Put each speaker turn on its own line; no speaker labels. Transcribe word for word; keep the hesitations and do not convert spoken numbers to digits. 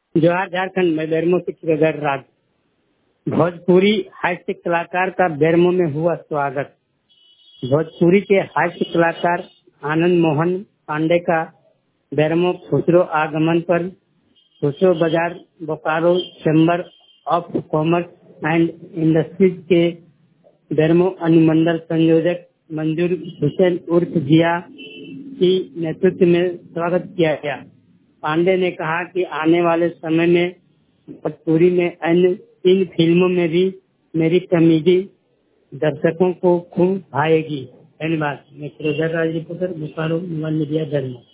जोहार झारखंड में बेरमो के ठेकेदार राज। भोजपुरी हास्य कलाकार का बेरमो में हुआ स्वागत। भोजपुरी के हास्य कलाकार आनंद मोहन पांडे का बेरमो खुसरो आगमन पर खुसरो बाजार Bokaro Chamber of Commerce and Industries के बेरमो अनुमंडल संयोजक मंजूर हुसैन उर्फ जिया की नेतृत्व में स्वागत किया गया। पांडे ने कहा कि आने वाले समय में भोजपुरी में अन्य इन फिल्मों में भी मेरी कॉमेडी दर्शकों को खूब भाएगी। धन्यवाद। मैं फिरोजर Raj reporter Bokaro mobile media Bermo.